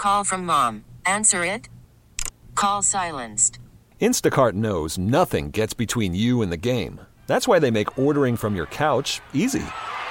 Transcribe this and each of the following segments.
Call from mom. Answer it. Call silenced. Instacart knows nothing gets between you and the game. That's why they make ordering from your couch easy.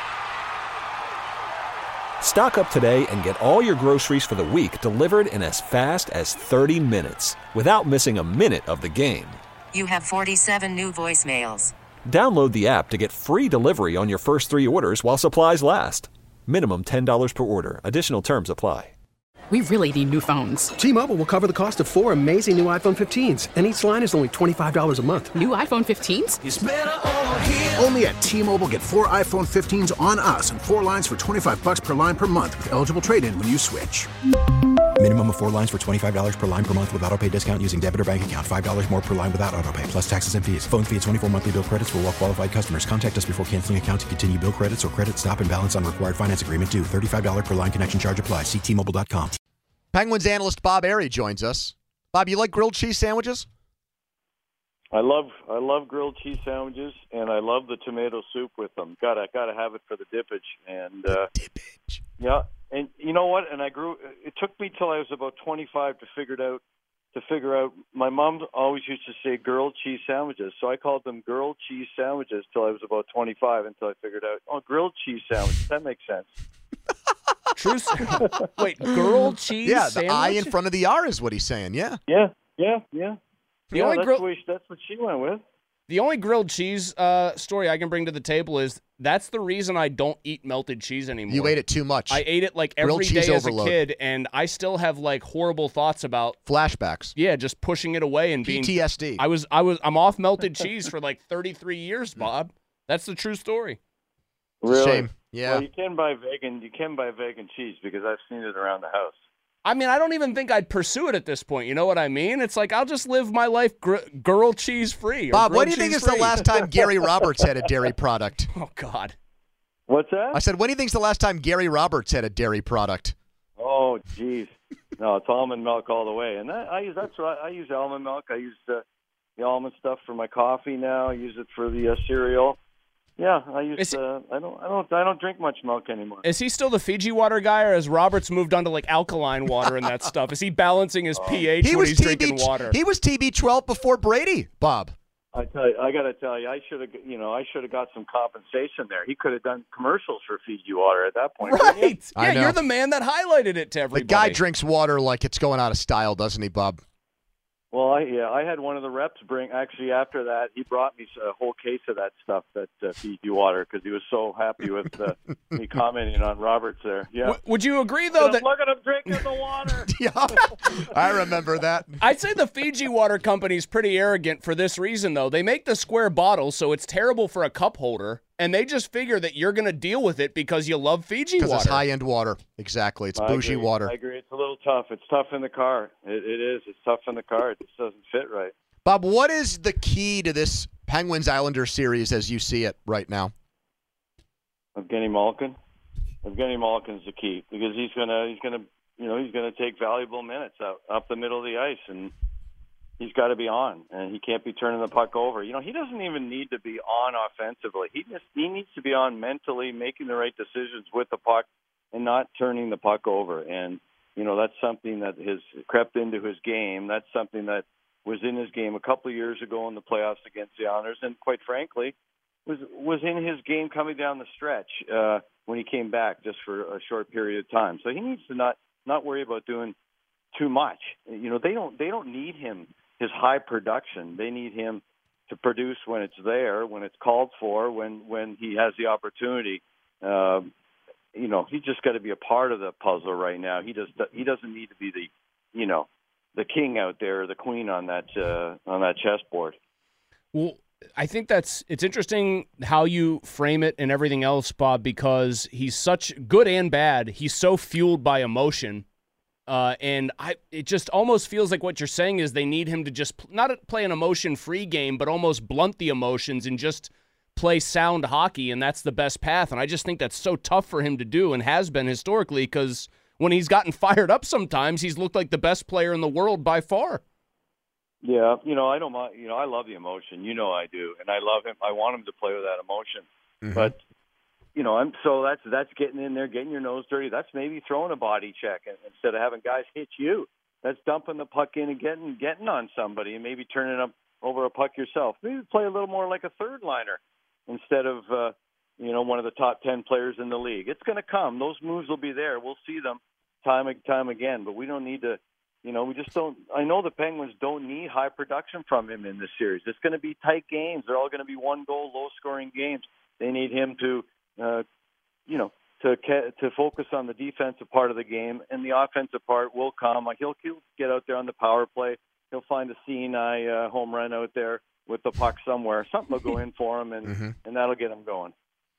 Stock up today and get all your groceries for the week delivered in as fast as 30 minutes without missing a minute of the game. You have 47 new voicemails. Download the app to get free delivery on your first 3 orders while supplies last. Minimum $10 per order. Additional terms apply. We really need new phones. T-Mobile will cover the cost of 4 amazing new iPhone 15s, and each line is only $25 a month. New iPhone 15s? It's better over here. Only at T-Mobile, get 4 iPhone 15s on us and 4 lines for $25 per line per month with eligible trade-in when you switch. Minimum of 4 lines for $25 per line per month with autopay discount using debit or bank account. $5 more per line without autopay, plus taxes and fees. Phone fee at 24 monthly bill credits for well-qualified customers. Contact us before canceling account to continue bill credits or credit stop and balance on required finance agreement due. $35 per line connection charge applies. See T-Mobile.com. Penguins analyst Bob Airy joins us. Bob, you like grilled cheese sandwiches? I love grilled cheese sandwiches, and I love the tomato soup with them. Gotta have it for the dippage. And Dippage. yeah, and you know what? And it took me till I was about 25 to figure out. My mom always used to say grilled cheese sandwiches, so I called them grilled cheese sandwiches till I was about 25 until I figured out, grilled cheese sandwiches. That makes sense. True. Wait, grilled cheese Yeah, sandwich? the I in front of the R is what he's saying, yeah. Yeah. That's what she went with. The only grilled cheese story I can bring to the table is that's the reason I don't eat melted cheese anymore. You ate it too much. I ate it like every Grilled cheese day overload. as a kid, and I still have like horrible thoughts about Flashbacks. Yeah, just pushing it away and being PTSD. I'm off melted cheese for like 33 years, Bob. That's the true story. Really? Shame. Yeah. Well, you can buy vegan cheese because I've seen it around the house. I mean, I don't even think I'd pursue it at this point. You know what I mean? It's like I'll just live my life grilled cheese free. Bob, when do you think is the last time Gary Roberts had a dairy product? Oh, God. What's that? I said, when do you think is the last time Gary Roberts had a dairy product? Oh, geez. No, it's almond milk all the way. And I use almond milk. I use the almond stuff for my coffee now. I use it for the cereal. Yeah, I use. I don't drink much milk anymore. Is he still the Fiji water guy, or has Roberts moved on to like alkaline water and that stuff? Is he balancing his pH when he's drinking water? He was TB12 before Brady, Bob. I got to tell you, I should have got some compensation there. He could have done commercials for Fiji water at that point. Right? I know. You're the man that highlighted it to everybody. The guy drinks water like it's going out of style, doesn't he, Bob? Well, I had one of the reps after that, he brought me a whole case of that stuff, that Fiji water, because he was so happy with me commenting on Roberts there. Yeah. Would you agree, though, that... Look at him drinking the water. Yeah, I remember that. I'd say the Fiji water company's pretty arrogant for this reason, though. They make the square bottle, so it's terrible for a cup holder, and they just figure that you're going to deal with it because you love Fiji water. Because it's high-end water. Exactly. It's bougie water. I agree. It's a little tough. It's tough in the car. It is. It's tough in the car. It just doesn't fit right. Bob, what is the key to this Penguins-Islander series as you see it right now? Evgeny Malkin. Evgeny Malkin's the key because he's gonna take valuable minutes up the middle of the ice, and he's got to be on, and he can't be turning the puck over. He doesn't even need to be on offensively. He needs to be on mentally, making the right decisions with the puck and not turning the puck over. And that's something that has crept into his game. That's something that was in his game a couple of years ago in the playoffs against the Islanders, and quite frankly, was in his game coming down the stretch when he came back just for a short period of time. So he needs to not worry about doing too much. They don't need him, his high production. They need him to produce when it's there, when it's called for, when he has the opportunity. He's just got to be a part of the puzzle right now. He doesn't need to be the king out there, or the queen on that chessboard. Well, I think it's interesting how you frame it and everything else, Bob, because he's such good and bad. He's so fueled by emotion. It just almost feels like what you're saying is they need him to just not play an emotion-free game, but almost blunt the emotions and just play sound hockey, and that's the best path. And I just think that's so tough for him to do and has been historically, because when he's gotten fired up sometimes, he's looked like the best player in the world by far. Yeah, I don't mind. I love the emotion. I do, and I love him. I want him to play with that emotion. Mm-hmm. But so that's getting in there, getting your nose dirty. That's maybe throwing a body check instead of having guys hit you. That's dumping the puck in and getting on somebody and maybe turning up over a puck yourself. Maybe play a little more like a third liner instead of one of the top 10 players in the league. It's going to come. Those moves will be there. We'll see them time and time again. But we don't need to. We just don't. I know the Penguins don't need high production from him in this series. It's going to be tight games. They're all going to be one-goal, low-scoring games. They need him to, to focus on the defensive part of the game, and the offensive part will come. Like he'll get out there on the power play. He'll find a Sinai home run out there with the puck somewhere. Something will go in for him, and that'll get him going.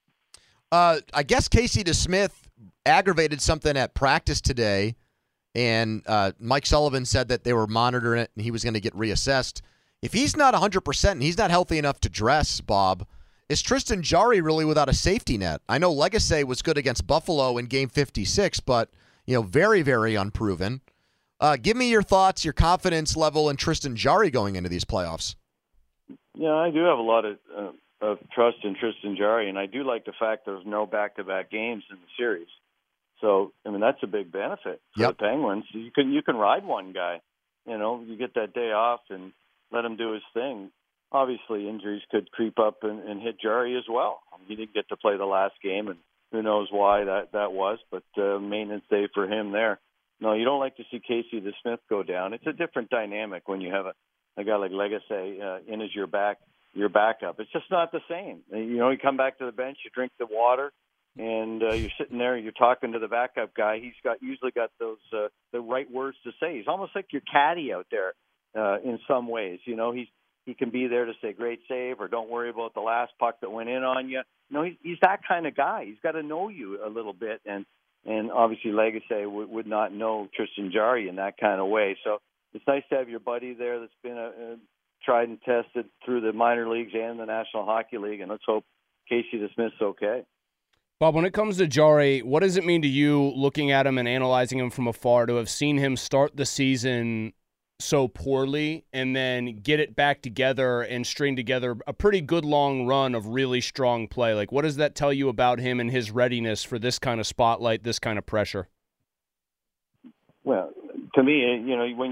I guess Casey DeSmith aggravated something at practice today. And Mike Sullivan said that they were monitoring it and he was going to get reassessed. If he's not 100% and he's not healthy enough to dress, Bob, is Tristan Jarry really without a safety net? I know Legacy was good against Buffalo in Game 56, but very, very unproven. Give me your thoughts, your confidence level in Tristan Jarry going into these playoffs. Yeah, I do have a lot of trust in Tristan Jarry, and I do like the fact there's no back-to-back games in the series. So, that's a big benefit for the Penguins. You can ride one guy. You get that day off and let him do his thing. Obviously, injuries could creep up and hit Jarry as well. He didn't get to play the last game, and who knows why that was, but maintenance day for him there. No, you don't like to see Casey DeSmith go down. It's a different dynamic when you have a guy like Legacy in as your backup. It's just not the same. You come back to the bench, you drink the water, and you're sitting there, you're talking to the backup guy. He's usually got those the right words to say. He's almost like your caddy out there in some ways. He can be there to say great save or don't worry about the last puck that went in on you. He's that kind of guy. He's got to know you a little bit, and obviously Legacy would not know Tristan Jarry in that kind of way. So it's nice to have your buddy there that's been tried and tested through the minor leagues and the National Hockey League, and let's hope Casey DeSmith's okay. Bob, when it comes to Jarry, what does it mean to you, looking at him and analyzing him from afar, to have seen him start the season so poorly and then get it back together and string together a pretty good long run of really strong play? Like, what does that tell you about him and his readiness for this kind of spotlight, this kind of pressure? Well, to me, when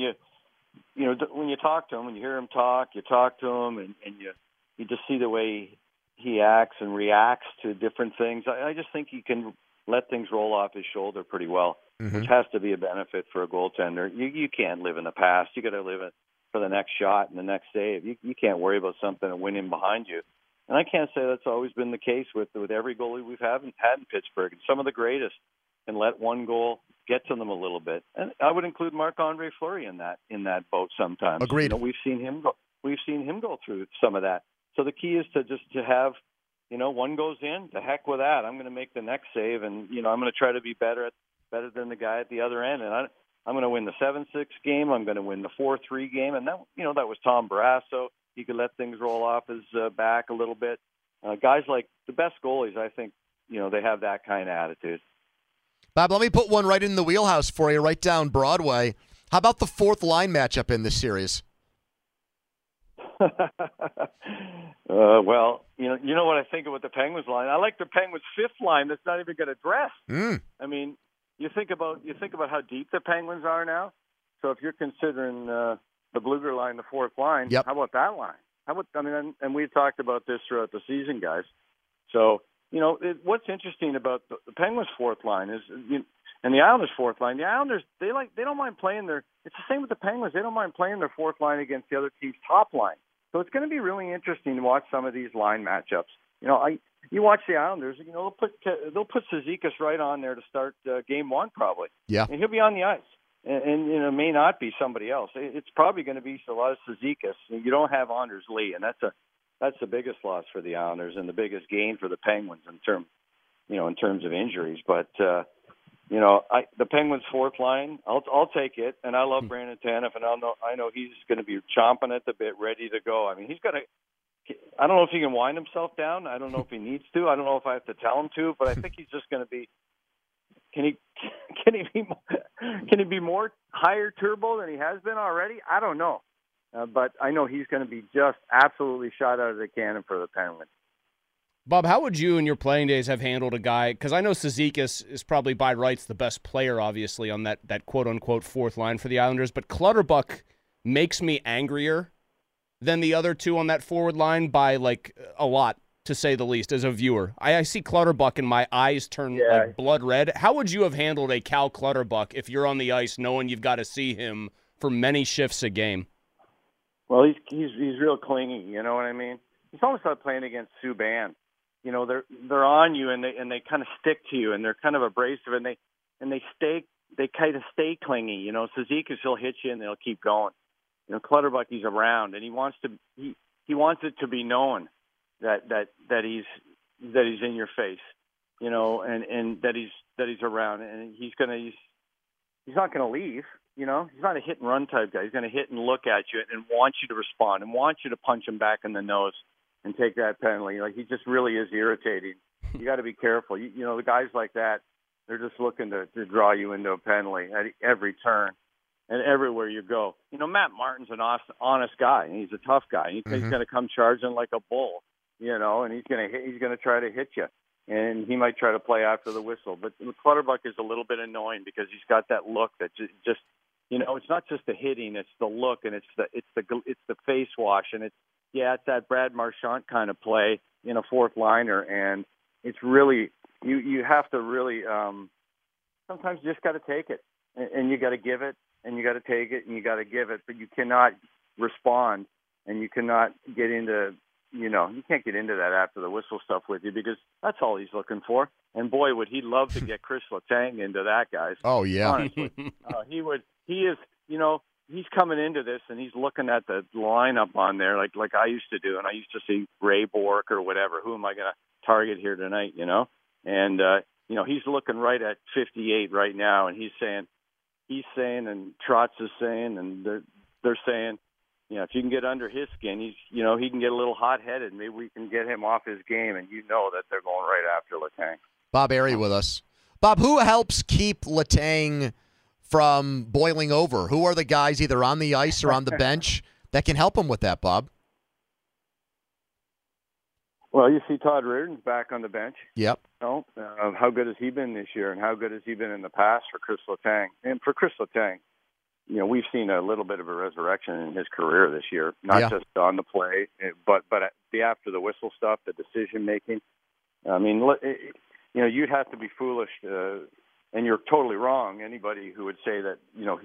you talk to him, when you hear him talk, you talk to him, and you just see the way he acts and reacts to different things. I just think he can let things roll off his shoulder pretty well, which has to be a benefit for a goaltender. You can't live in the past. You got to live it for the next shot and the next save. You can't worry about something and win in behind you. And I can't say that's always been the case with every goalie we've had in Pittsburgh. And some of the greatest can let one goal get to them a little bit. And I would include Marc-Andre Fleury in that boat sometimes. Agreed. We've seen him go through some of that. So the key is to have, one goes in, to heck with that. I'm going to make the next save, and, I'm going to try to be better than the guy at the other end. And I'm going to win the 7-6 game. I'm going to win the 4-3 game. And that was Tom Barrasso. He could let things roll off his back a little bit. Guys like the best goalies, I think, they have that kind of attitude. Bob, let me put one right in the wheelhouse for you, right down Broadway. How about the fourth line matchup in this series? Well, you know what I think about the Penguins line. I like the Penguins' fifth line that's not even going to dress. I mean, you think about how deep the Penguins are now. So if you're considering the Bluger line, the fourth line, how about that line? And we've talked about this throughout the season, guys. So what's interesting about the Penguins' fourth line is, and the Islanders' fourth line. The Islanders they don't mind playing their. It's the same with the Penguins. They don't mind playing their fourth line against the other team's top line. So it's going to be really interesting to watch some of these line matchups. You watch the Islanders. They'll put Cizikas right on there to start game one probably. Yeah, and he'll be on the ice. And it may not be somebody else. It's probably going to be a lot of Cizikas. You don't have Anders Lee, and that's the biggest loss for the Islanders and the biggest gain for the Penguins in terms of injuries. But the Penguins' fourth line, I'll take it, and I love Brandon Tanev, and I know he's going to be chomping at the bit, ready to go. I mean, he's got to. I don't know if he can wind himself down. I don't know if he needs to. I don't know if I have to tell him to, but I think he's just going to be. Can he be more higher turbo than he has been already? I don't know, but I know he's going to be just absolutely shot out of the cannon for the Penguins. Bob, how would you in your playing days have handled a guy? Because I know Cizikas is probably by rights the best player, obviously, on that quote-unquote fourth line for the Islanders, but Clutterbuck makes me angrier than the other two on that forward line by, like, a lot, to say the least, as a viewer. I see Clutterbuck and my eyes turn like blood red. How would you have handled a Cal Clutterbuck if you're on the ice knowing you've got to see him for many shifts a game? Well, he's real clingy, you know what I mean? It's almost like playing against Subban. You know, they're on you and they kind of stick to you and they're kind of abrasive and they kind of stay clingy. You know, Cizikas, he'll hit you and they'll keep going. You know, Clutterbuck, he's around and he wants it to be known that he's in your face. You know, and that he's around and he's not going to leave. You know, he's not a hit and run type guy. He's going to hit and look at you and want you to respond and want you to punch him back in the nose and take that penalty. Like, he just really is irritating. You got to be careful. You know, the guys like that, they're just looking to draw you into a penalty at every turn and everywhere you go. You know, Matt Martin's an honest guy, and he's a tough guy. He's going to come charging like a bull, you know, and he's going to try to hit you. And he might try to play after the whistle. But Clutterbuck is a little bit annoying because he's got that look that just you know, it's not just the hitting, it's the look, and it's the face wash, and it's that Brad Marchand kind of play in a fourth liner, and it's really you have to really sometimes you just got to take it, and you got to give it, and you got to take it, and you got to give it, but you cannot respond, and you cannot get into, you know, you can't get into that after the whistle stuff with you because that's all he's looking for. And boy, would he love to get Chris Letang into that, guys. Oh yeah, honestly, he would. He is, you know, he's coming into this and he's looking at the lineup on there like I used to do, and I used to see Ray Bork or whatever. Who am I going to target here tonight? You know, and you know, he's looking right at 58 right now, and he's saying, and Trotz is saying, and they're saying, you know, if you can get under his skin, he can get a little hot-headed. Maybe we can get him off his game, and you know that they're going right after Letang. Bob Airy with us. Bob, who helps keep Letang from boiling over? Who are the guys either on the ice or on the bench that can help him with that, Bob? Well, you see Todd Reardon's back on the bench. Yep. You know, how good has he been this year, and how good has he been in the past for Chris Letang? And for Chris Letang, you know, we've seen a little bit of a resurrection in his career this year, not just on the play, but the after the whistle stuff, the decision making. I mean, you know, you'd have to be foolish, and you're totally wrong. Anybody who would say that, you know,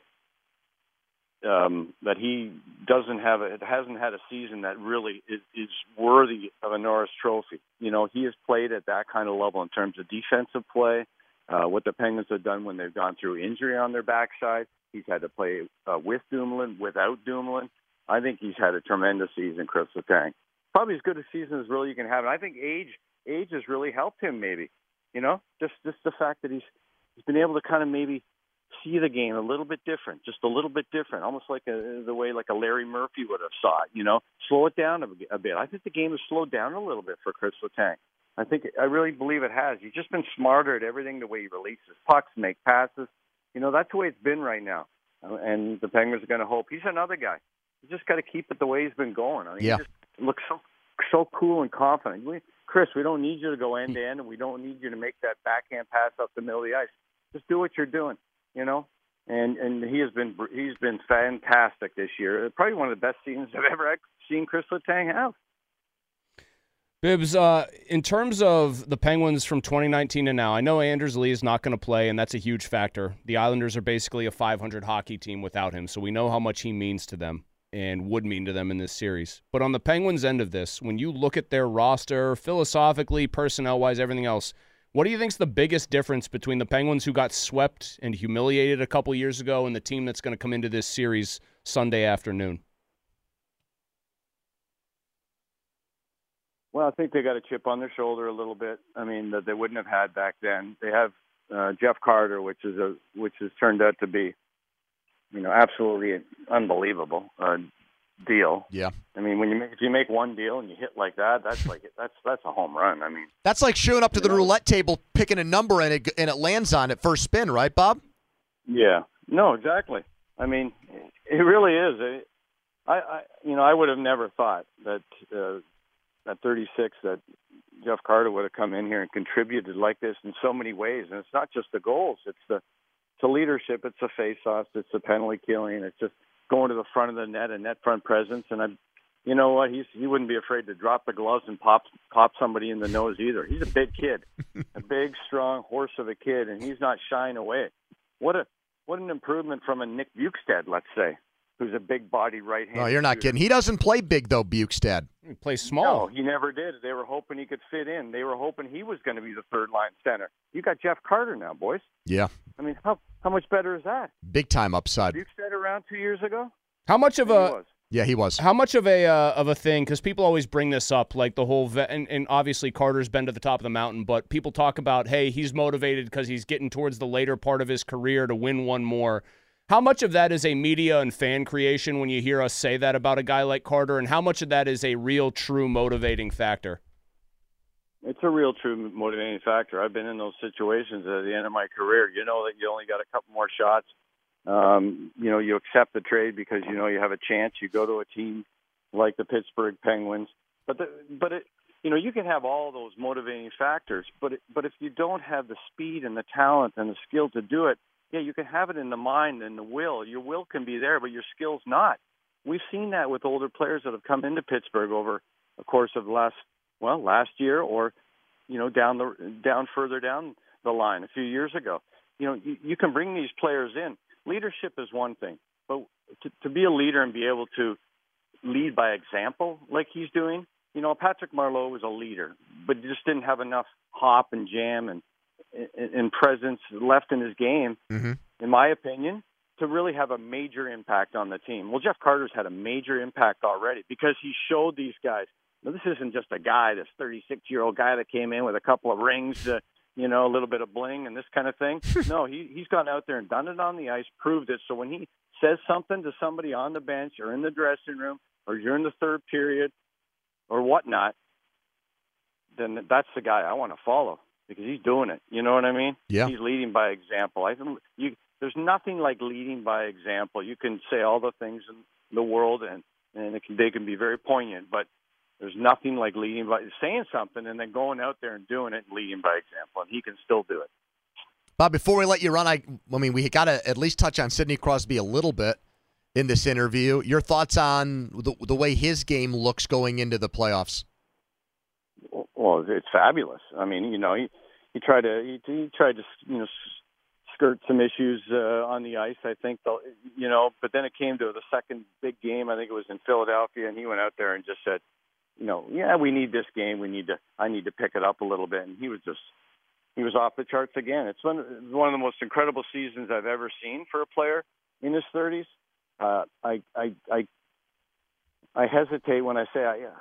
that he hasn't had a season that really is worthy of a Norris Trophy. You know, he has played at that kind of level in terms of defensive play. What the Penguins have done when they've gone through injury on their backside. He's had to play with Dumoulin, without Dumoulin. I think he's had a tremendous season, Chris Letang. Probably as good a season as really you can have. And I think age has really helped him maybe. You know, just the fact that he's been able to kind of maybe see the game a little bit different, just a little bit different, almost like the way like a Larry Murphy would have saw it, you know, slow it down a bit. I think the game has slowed down a little bit for Chris Letang. I really believe it has. He's just been smarter at everything, the way he releases pucks, make passes. You know, that's the way it's been right now. And the Penguins are going to hope. He's another guy. You just got to keep it the way he's been going. I mean, he just looks so cool and confident. Chris, we don't need you to go end-to-end, and we don't need you to make that backhand pass up the middle of the ice. Just do what you're doing, you know? And he's been fantastic this year. Probably one of the best seasons I've ever seen Chris Letang have. Bibbs, in terms of the Penguins from 2019 to now, I know Anders Lee is not going to play, and that's a huge factor. The Islanders are basically a 500 hockey team without him, so we know how much he means to them and would mean to them in this series. But on the Penguins' end of this, when you look at their roster, philosophically, personnel-wise, everything else, what do you think is the biggest difference between the Penguins who got swept and humiliated a couple years ago and the team that's going to come into this series Sunday afternoon? Well, I think they got a chip on their shoulder a little bit. I mean, that they wouldn't have had back then. They have Jeff Carter, which has turned out to be, you know, absolutely an unbelievable deal. Yeah. I mean, if you make one deal and you hit like that, that's a home run. I mean, that's like showing up to the roulette table, picking a number, and it lands on it first spin, right, Bob? Yeah. No, exactly. I mean, it really is. I would have never thought that. At 36, that Jeff Carter would have come in here and contributed like this in so many ways. And it's not just the goals; it's the leadership, it's the face-offs, it's the penalty killing, it's just going to the front of the net and net front presence. And you know what? He wouldn't be afraid to drop the gloves and pop somebody in the nose either. He's a big kid, a big, strong horse of a kid, and he's not shying away. What an improvement from a Nick Bukestad, let's say, who's a big body right-handed. Oh, you're not kidding. He doesn't play big though, Bukestad. He plays small. No, he never did. They were hoping he could fit in. They were hoping he was going to be the third-line center. You got Jeff Carter now, boys. Yeah. I mean, how much better is that? Big time upside. Bukestad around 2 years ago. How much of a Yeah, he was. How much of a thing? Because people always bring this up, like the whole and obviously Carter's been to the top of the mountain, but people talk about, hey, he's motivated because he's getting towards the later part of his career to win one more. How much of that is a media and fan creation when you hear us say that about a guy like Carter, and how much of that is a real, true motivating factor? It's a real, true motivating factor. I've been in those situations at the end of my career. You know that you only got a couple more shots. You accept the trade because you know you have a chance. You go to a team like the Pittsburgh Penguins, but you can have all those motivating factors. But if you don't have the speed and the talent and the skill to do it, yeah, you can have it in the mind and the will. Your will can be there, but your skill's not. We've seen that with older players that have come into Pittsburgh over the course of last year, or down further down the line a few years ago. You can bring these players in. Leadership is one thing, but to be a leader and be able to lead by example like he's doing, Patrick Marleau was a leader, but just didn't have enough hop and jam and presence left in his game, in my opinion, to really have a major impact on the team. Well, Jeff Carter's had a major impact already because he showed these guys. Now, this isn't just a guy, this 36-year-old guy that came in with a couple of rings, a little bit of bling and this kind of thing. No, he's gone out there and done it on the ice, proved it. So when he says something to somebody on the bench or in the dressing room or during the third period or whatnot, then that's the guy I want to follow because he's doing it. You know what I mean? Yeah. He's leading by example. There's nothing like leading by example. You can say all the things in the world and they can be very poignant, but there's nothing like leading by saying something and then going out there and doing it and leading by example, and he can still do it. Bob, before we let you run, we got to at least touch on Sidney Crosby a little bit in this interview. Your thoughts on the way his game looks going into the playoffs? Well, it's fabulous. I mean, he tried to skirt some issues on the ice, I think, but then it came to the second big game. I think it was in Philadelphia, and he went out there and just said, we need this game. I need to pick it up a little bit. And he was off the charts again. It's one of the most incredible seasons I've ever seen for a player in his 30s. I hesitate when I say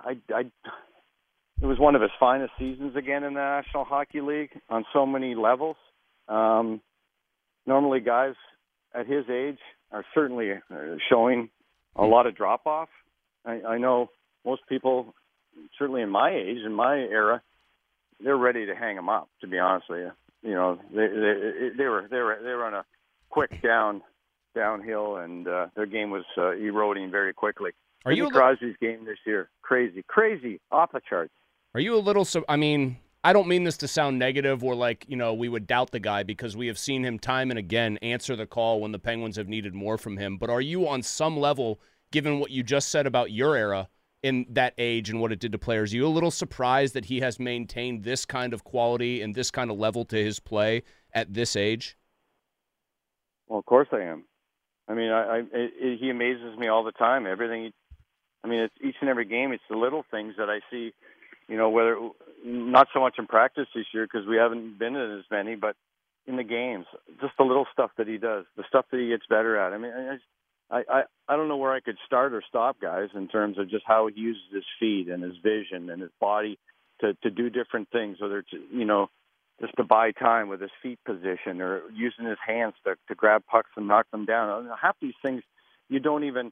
it was one of his finest seasons again in the National Hockey League on so many levels. Normally guys at his age are certainly showing a lot of drop-off. I know most people, certainly in my age, in my era, they're ready to hang him up. To be honest with you, they were on a quick downhill, and their game was eroding very quickly. Sidney Crosby's game this year, crazy, off the charts. Are you a little? I don't mean this to sound negative or like we would doubt the guy because we have seen him time and again answer the call when the Penguins have needed more from him. But are you on some level, given what you just said about your era in that age and what it did to players, are you a little surprised that he has maintained this kind of quality and this kind of level to his play at this age? Well, of course I am. I mean, he amazes me all the time. It's each and every game. It's the little things that I see, whether not so much in practice this year because we haven't been in as many, but in the games, just the little stuff that he does, the stuff that he gets better at. I mean, I don't know where I could start or stop, guys, in terms of just how he uses his feet and his vision and his body to do different things, whether it's, just to buy time with his feet position or using his hands to grab pucks and knock them down. I mean, half these things you don't even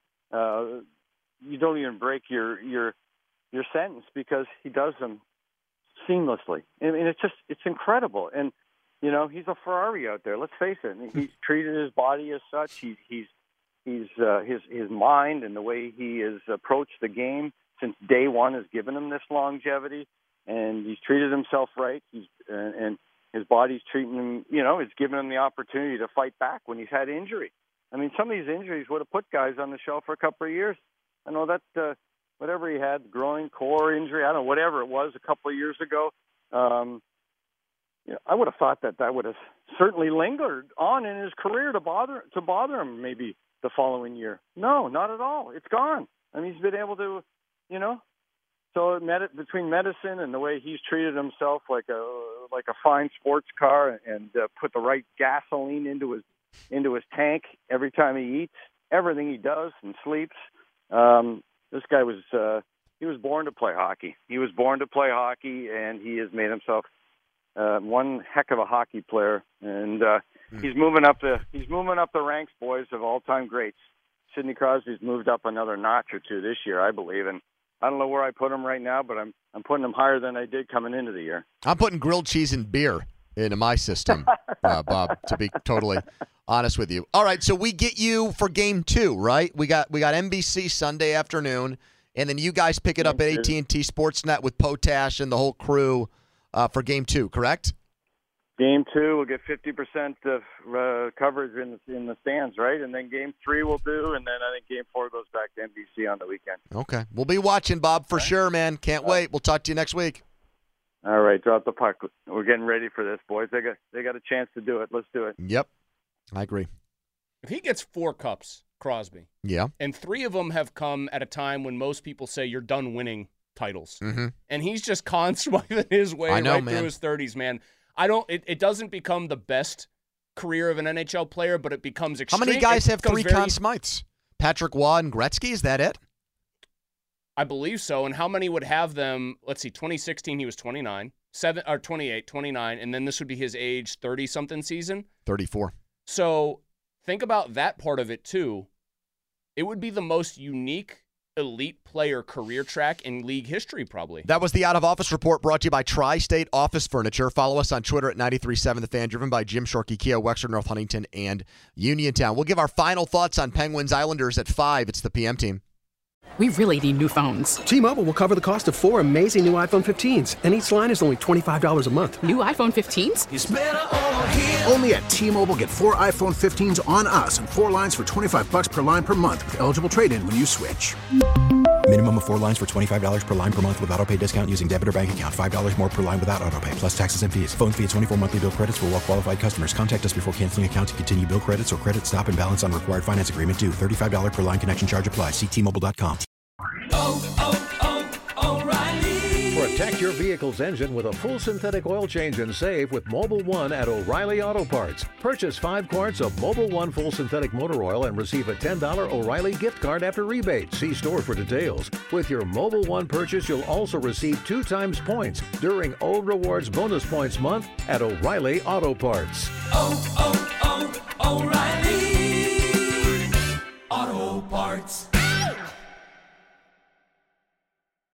break your sentence because he does them seamlessly. I mean, it's incredible. And, he's a Ferrari out there. Let's face it. He's treated his body as such. He's his mind and the way he has approached the game since day one has given him this longevity. and he's treated himself right. And his body's treating him, it's giving him the opportunity to fight back when he's had injury. I mean, some of these injuries would have put guys on the shelf for a couple of years. I know that whatever he had, groin, core injury, I don't know, whatever it was a couple of years ago, I would have thought that would have certainly lingered on in his career to bother him maybe the following year. No, not at all. It's gone. I mean, he's been able to, so between medicine and the way he's treated himself like a fine sports car and put the right gasoline into his tank every time he eats, everything he does and sleeps. This guy he was born to play hockey. He was born to play hockey, and he has made himself one heck of a hockey player. And he's moving up the ranks, boys, of all-time greats. Sidney Crosby's moved up another notch or two this year, I believe, and I don't know where I put him right now, but I'm putting him higher than I did coming into the year. I'm putting grilled cheese and beer into my system, Bob, to be totally honest with you. All right, so we get you for Game 2, right? We got NBC Sunday afternoon, and then you guys pick it up at AT&T Sportsnet with Potash and the whole crew for Game 2, correct? Game 2, we'll get 50% of coverage in the stands, right? And then Game 3 we'll do, and then I think Game 4 goes back to NBC on the weekend. Okay. We'll be watching, Bob, for sure, man. Can't wait. We'll talk to you next week. All right, drop the puck. We're getting ready for this, boys. They got a chance to do it. Let's do it. Yep, I agree. If he gets 4 cups, Crosby, and 3 of them have come at a time when most people say you're done winning titles, and he's just swiping his way through his 30s, man. It doesn't become the best career of an NHL player, but it becomes extreme. How many guys have 3 Conn Smythes? Patrick Waugh and Gretzky, is that it? I believe so. And how many would have them? Let's see, 2016 he was 29, 28, 29, and then this would be his age 30-something season? 34. So think about that part of it, too. It would be the most unique elite player career track in league history, probably. That was the Out of Office Report, brought to you by Tri-State Office Furniture. Follow us on Twitter at 93.7 The Fan, driven by Jim Shorkey, Kia, Wexford, North Huntington, and Uniontown. We'll give our final thoughts on Penguins Islanders at 5. It's the PM team. We really need new phones. T-Mobile will cover the cost of 4 amazing new iPhone 15s, and each line is only $25 a month. New iPhone 15s? It's better over here. Only at T-Mobile, get 4 iPhone 15s on us and 4 lines for $25 per line per month with eligible trade-in when you switch. Minimum of 4 lines for $25 per line per month with autopay discount using debit or bank account. $5 more per line without autopay, plus taxes and fees. Phone fee at 24 monthly bill credits for well-qualified customers. Contact us before canceling account to continue bill credits or credit stop and balance on required finance agreement due. $35 per line connection charge applies. See T-Mobile.com. O'Reilly. Protect your vehicle's engine with a full synthetic oil change and save with Mobil 1 at O'Reilly Auto Parts. Purchase 5 quarts of Mobil 1 full synthetic motor oil and receive a $10 O'Reilly gift card after rebate. See store for details. With your Mobil 1 purchase, you'll also receive 2 times points during O Rewards Bonus Points Month at O'Reilly Auto Parts. O'Reilly Auto Parts.